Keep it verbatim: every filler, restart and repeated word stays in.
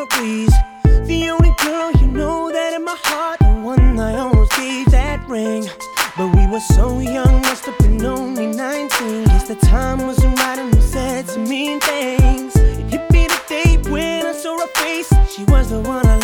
breeze. The only girl you know that in my heart, the one I almost gave that ring. But we were so young, must have been only nineteen. Guess the time wasn't right and we said some mean things. It hit me the day when I saw her face. She was the one I